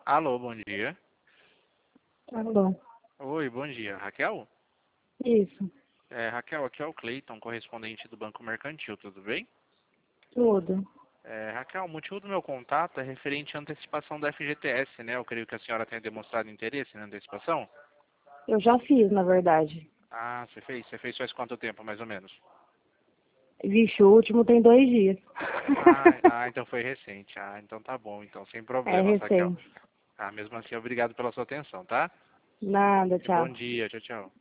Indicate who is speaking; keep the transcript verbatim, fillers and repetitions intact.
Speaker 1: Alô, bom dia.
Speaker 2: Alô,
Speaker 1: Oi, bom dia. Raquel?
Speaker 2: isso,
Speaker 1: É, Raquel, aqui é o Cleiton, correspondente do Banco Mercantil, tudo bem?
Speaker 2: tudo.
Speaker 1: É, Raquel, o motivo do meu contato é referente à antecipação da F G T S, né? Eu creio que a senhora tenha demonstrado interesse na antecipação.
Speaker 2: Eu já fiz, na verdade.
Speaker 1: Ah, você fez? Você fez faz quanto tempo, mais ou menos?
Speaker 2: Vixe, o último tem dois dias.
Speaker 1: Ah, ah, então foi recente. Ah, então tá bom, então sem
Speaker 2: É
Speaker 1: problemas, Raquel.
Speaker 2: recente.
Speaker 1: Ah, mesmo assim, obrigado pela sua atenção, tá?
Speaker 2: Nada,
Speaker 1: E bom
Speaker 2: tchau.
Speaker 1: dia, tchau, tchau.